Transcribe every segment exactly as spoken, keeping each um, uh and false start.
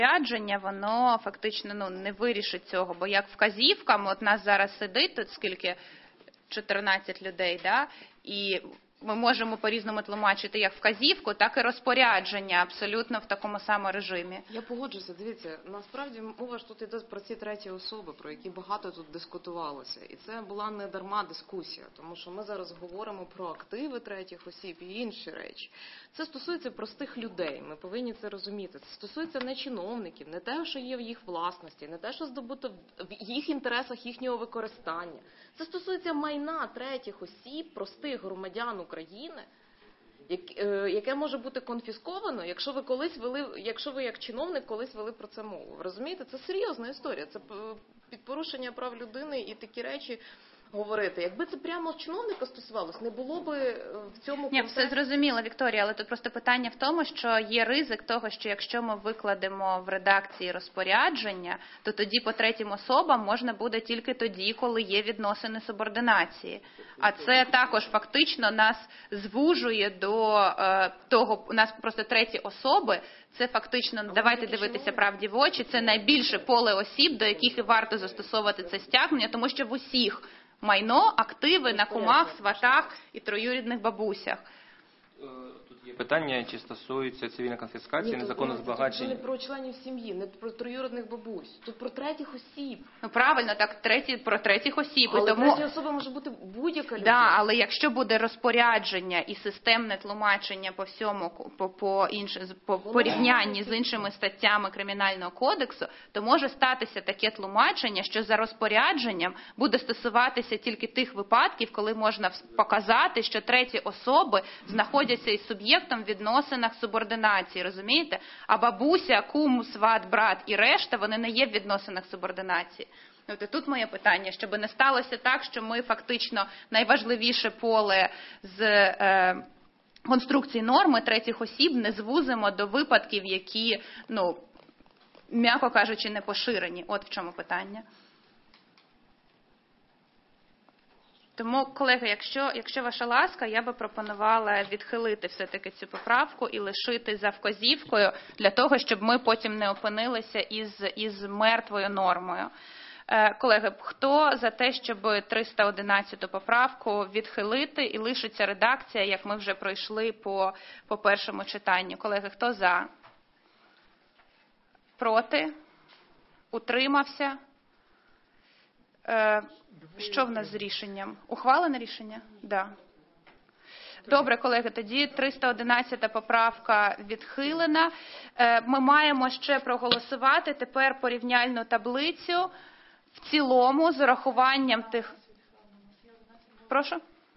розпорядження, воно фактично ну, не вирішить цього, бо як вказівкам, от нас зараз сидить тут скільки, чотирнадцять людей, да? І ми можемо по-різному тлумачити як вказівку, так і розпорядження абсолютно в такому самому режимі. Я погоджуся. Дивіться, насправді мова ж тут йде про ці треті особи, про які багато тут дискутувалося. І це була не дарма дискусія, тому що ми зараз говоримо про активи третіх осіб і інші речі. Це стосується простих людей, ми повинні це розуміти. Це стосується не чиновників, не те, що є в їх власності, не те, що здобуто в їх інтересах їхнього використання. Це стосується майна третіх осіб, простих громадян України, яке може бути конфісковано, якщо ви колись вели, якщо ви як чиновник колись вели про це мову. Ви розумієте? Це серйозна історія. Це під порушення прав людини і такі речі говорити. Якби це прямо чиновника стосувалось, не було би в цьому контексті... Ні, все зрозуміло, Вікторія, але тут просто питання в тому, що є ризик того, що якщо ми викладемо в редакції розпорядження, то тоді по третім особам можна буде тільки тоді, коли є відносини субординації. А це також фактично нас звужує до е, того, у нас просто треті особи, це фактично, давайте дивитися правді в очі, це найбільше поле осіб, до яких і варто застосовувати це стягнення, тому що в усіх майно, активи на кумах, сватах і троюрідних бабусях. Тут є питання, чи стосується цивільної конфіскації, незаконного збагачення. Це не про членів сім'ї, не про троюрідних бабусь. Тут про третіх осіб. Ну правильно, так, треті, про третіх осіб. Але тому... третя особа може бути будь-яка людина. Да, але якщо буде розпорядження і системне тлумачення по всьому, по, по, інше, по порівнянні з іншими статтями Кримінального кодексу, то може статися таке тлумачення, що за розпорядженням буде стосуватися тільки тих випадків, коли можна показати, що треті особи знаходяться із суб'єктом в відносинах субординації, розумієте? А бабуся, кум, сват, брат і решта, вони не є в відносинах субординації. От і тут моє питання, щоб не сталося так, що ми фактично найважливіше поле з е, конструкції норми третіх осіб не звузимо до випадків, які, ну, м'яко кажучи, не поширені. От в чому питання. Тому, колеги, якщо, якщо ваша ласка, я би пропонувала відхилити все-таки цю поправку і лишити за вказівкою для того, щоб ми потім не опинилися із, із мертвою нормою. Е, колеги, хто за те, щоб триста одинадцяту поправку відхилити і лишиться редакція, як ми вже пройшли по, по першому читанню? Колеги, хто за? Проти? Утримався? Е, Що в нас з рішенням? Ухвалене рішення? Так. Да. Добре, колеги, тоді триста одинадцята поправка відхилена. Ми маємо ще проголосувати тепер порівняльну таблицю в цілому з урахуванням тих... Прошу?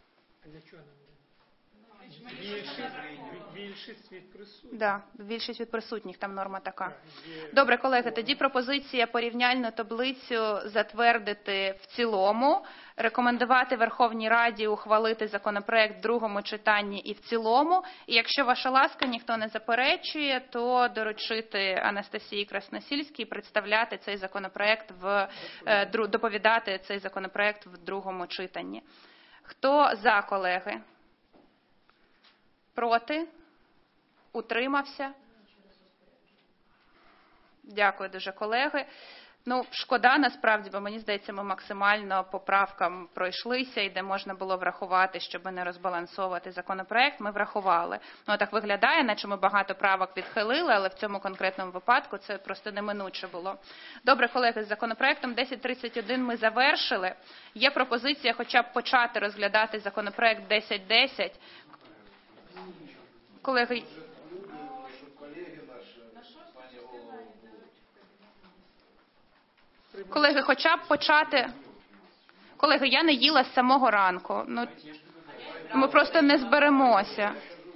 Більшість від присутніх. Да, більшість від присутніх, там норма така. Добре, колеги, тоді пропозиція порівняльну таблицю затвердити в цілому, рекомендувати Верховній Раді ухвалити законопроект в другому читанні і в цілому. І якщо ваша ласка, ніхто не заперечує, то доручити Анастасії Красносільській представляти цей законопроект, в, доповідати цей законопроект в другому читанні. Хто за, колеги? Проти? Утримався? Дякую дуже, колеги. Ну, шкода, насправді, бо мені здається, ми максимально по правкам пройшлися, і де можна було врахувати, щоб не розбалансовувати законопроект, ми врахували. Ну, так виглядає, наче ми багато правок відхилили, але в цьому конкретному випадку це просто неминуче було. Добре, колеги, з законопроектом десять тридцять один ми завершили. Є пропозиція хоча б почати розглядати законопроект десять десять. Колеги, Колеги, хоча б почати... Колеги, я не їла з самого ранку. Ну, ми просто не зберемося.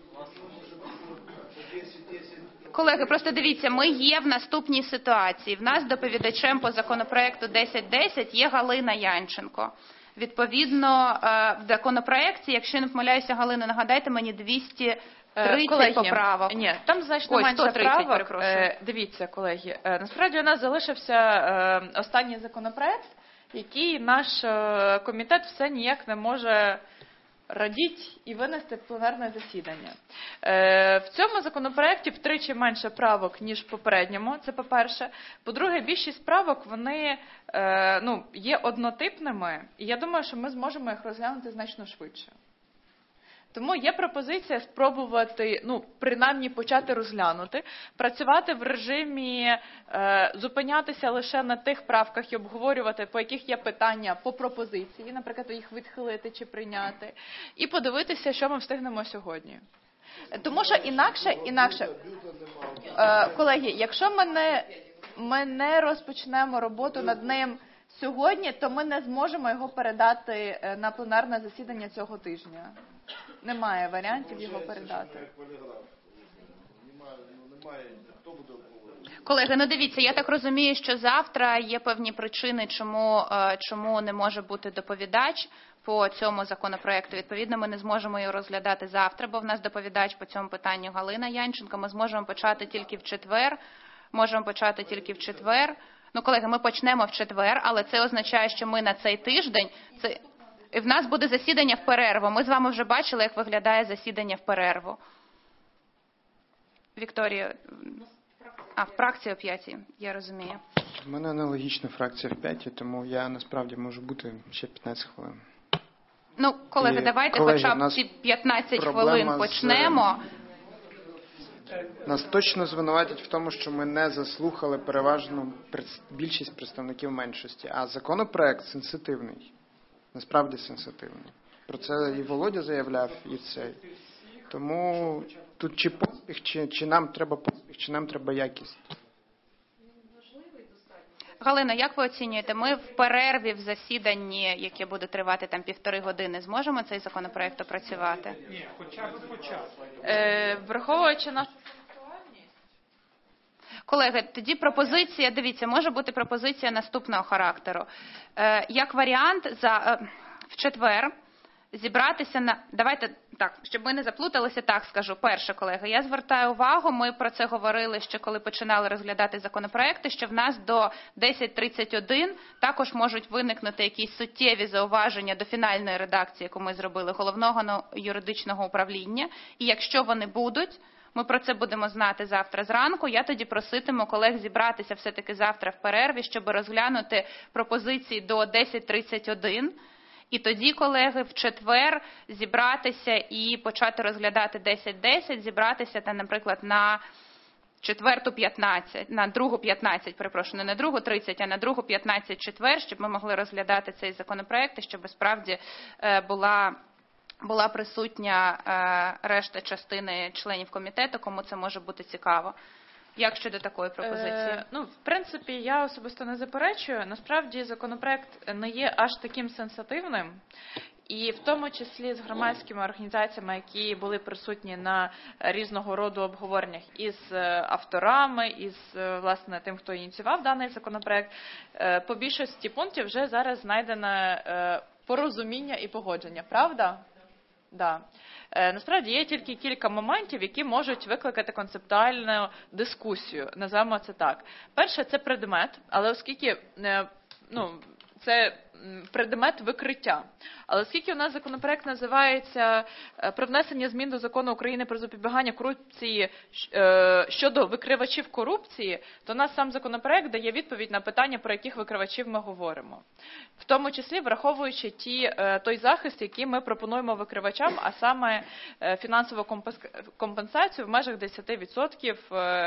Колеги, просто дивіться, ми є в наступній ситуації. В нас доповідачем по законопроекту десять десять є Галина Янченко. Відповідно, в законопроекті, якщо не помиляюся, Галина, нагадайте мені, двісті тридцять колеги, поправок. Ні, там значно Ой, менше сто тридцять, правок. перепрошую. Дивіться, колеги, насправді у нас залишився останній законопроект, який наш комітет все ніяк не може радіть і винести в пленарне засідання. Е, в цьому законопроекті втричі менше правок, ніж в попередньому, це по-перше. По-друге, більшість правок, вони е, ну, є однотипними, і я думаю, що ми зможемо їх розглянути значно швидше. Тому є пропозиція спробувати, ну, принаймні почати розглянути, працювати в режимі, е, зупинятися лише на тих правках і обговорювати, по яких є питання по пропозиції, наприклад, їх відхилити чи прийняти, і подивитися, що ми встигнемо сьогодні. Тому що інакше, інакше, е, колеги, якщо ми не, ми не розпочнемо роботу над ним сьогодні, то ми не зможемо його передати на пленарне засідання цього тижня. Немає варіантів його передати. Колеги, ну дивіться, я так розумію, що завтра є певні причини, чому, е, чому не може бути доповідач по цьому законопроекту. Відповідно, ми не зможемо його розглядати завтра, бо в нас доповідач по цьому питанню Галина Янченко. Ми зможемо почати тільки в четвер. Можемо почати тільки в четвер. Ну, колеги, ми почнемо в четвер, але це означає, що ми на цей тиждень... Це... В нас буде засідання в перерву. Ми з вами вже бачили, як виглядає засідання в перерву. Вікторія, а, в фракції о п'ятій, я розумію. У мене аналогічна фракція в п'ятій, тому я насправді можу бути ще п'ятнадцять хвилин. Ну, колеги, І, давайте колеги, хоча у б нас ці п'ятнадцять проблема хвилин з- почнемо. Нас точно звинуватять в тому, що ми не заслухали переважну пред- більшість представників меншості, а законопроект сенситивний. Насправді сенситивний. Про це і Володя заявляв, і цей. Тому тут чи поспіх, чи, чи нам треба поспіх, чи нам треба якість. Галина, як ви оцінюєте, ми в перерві в засіданні, яке буде тривати там півтори години, зможемо цей законопроект опрацювати? Ні, хоча б почати. Е, враховуючи нашу Колеги, тоді пропозиція, дивіться, може бути пропозиція наступного характеру. Е, як варіант, за, е, в четвер зібратися на... Давайте так, щоб ми не заплуталися, так скажу. Перше, колеги, я звертаю увагу, ми про це говорили ще коли починали розглядати законопроекти, що в нас до десять тридцять один також можуть виникнути якісь суттєві зауваження до фінальної редакції, яку ми зробили, головного юридичного управління. І якщо вони будуть, ми про це будемо знати завтра зранку. Я тоді проситиму колег зібратися все-таки завтра в перерві, щоб розглянути пропозиції до десять тридцять один. І тоді, колеги, в четвер зібратися і почати розглядати десять десять, зібратися, та, наприклад, на четверту п'ятнадцять, на другу п'ятнадцять, перепрошую, не на другу тридцять, а на другу п'ятнадцять четвер, щоб ми могли розглядати цей законопроект і щоб справді була... була присутня е, решта частини членів комітету, кому це може бути цікаво. Як щодо такої пропозиції? Е, ну, в принципі, я особисто не заперечую. Насправді, законопроект не є аж таким сенситивним. І в тому числі з громадськими організаціями, які були присутні на різного роду обговореннях із авторами, із, власне, тим, хто ініціював даний законопроект, е, по більшості пунктів вже зараз знайдено е, порозуміння і погодження. Правда? Да. Е, насправді є тільки кілька моментів, які можуть викликати концептуальну дискусію, називаємо це так. Перше, це предмет, але оскільки е, ну, це предмет викриття. Але оскільки у нас законопроект називається «Про внесення змін до Закону України про запобігання корупції щодо викривачів корупції», то у нас сам законопроект дає відповідь на питання, про яких викривачів ми говоримо. В тому числі враховуючи ті, той захист, який ми пропонуємо викривачам, а саме фінансову компенсацію в межах десять відсотків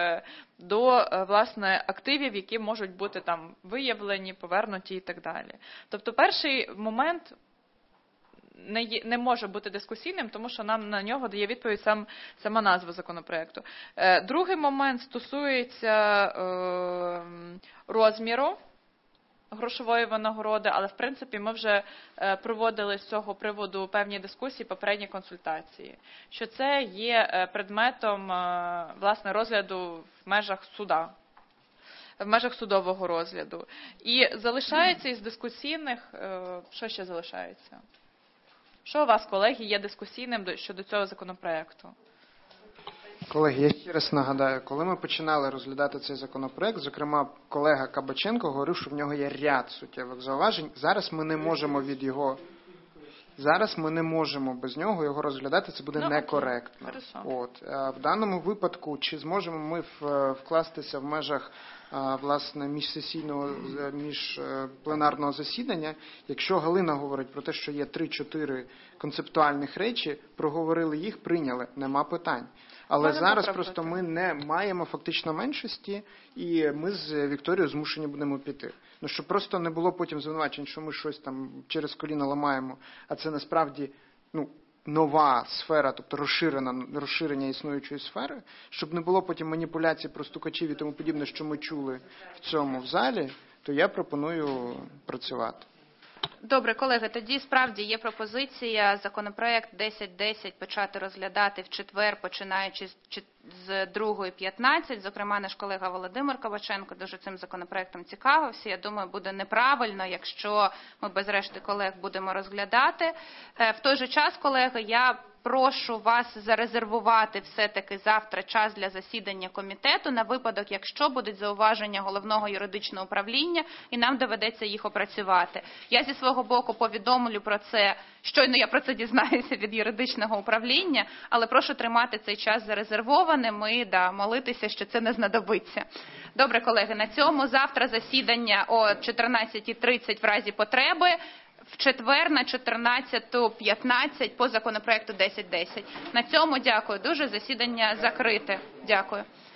до, власне, активів, які можуть бути там виявлені, повернуті і так далі. Тобто перший момент не, є, не може бути дискусійним, тому що нам на нього дає відповідь сам, сама назва законопроекту. Е, другий момент стосується е, розміру грошової винагороди, але в принципі ми вже е, проводили з цього приводу певні дискусії, попередні консультації, що це є предметом е, власне розгляду в межах суда. В межах судового розгляду. І залишається із дискусійних, що ще залишається? Що у вас, колеги, є дискусійним щодо цього законопроекту? Колеги, я ще раз нагадаю, коли ми починали розглядати цей законопроект, зокрема, колега Кабаченко говорив, що в нього є ряд суттєвих зауважень. Зараз ми не можемо від його Зараз ми не можемо без нього його розглядати, це буде Ну, окей. некоректно. Хорошо. От. А в даному випадку, чи зможемо ми в- вкластися в межах а, власне міжсесійного, з- міжпленарного засідання, якщо Галина говорить про те, що є три-чотири концептуальних речі, проговорили їх, прийняли, нема питань. Але Можемо зараз попробувати. просто ми не маємо фактично меншості, і ми з Вікторією змушені будемо піти. Ну, щоб просто не було потім звинувачень, що ми щось там через коліно ламаємо, а це насправді, ну, нова сфера, тобто розширена, розширення існуючої сфери, щоб не було потім маніпуляцій про стукачів і тому подібне, що ми чули в цьому в залі, то я пропоную працювати. Добре, колеги, тоді справді є пропозиція законопроект десять десять почати розглядати в четвер, починаючи з чет- з другої п'ятнадцять. Зокрема, наш колега Володимир Кабаченко дуже цим законопроектом цікавився. Я думаю, буде неправильно, якщо ми без решти колег будемо розглядати. Е, В той же час, колеги, я прошу вас зарезервувати все-таки завтра час для засідання комітету на випадок, якщо будуть зауваження головного юридичного управління і нам доведеться їх опрацювати. Я зі свого боку повідомлю про це, щойно я про це дізнаюся від юридичного управління, але прошу тримати цей час зарезервованим і да, молитися, що це не знадобиться. Добре, колеги, на цьому завтра засідання о чотирнадцятій тридцять в разі потреби. В четвер на чотирнадцяту п'ятнадцять по законопроекту десять десять. На цьому дякую дуже. Засідання закрите. Дякую.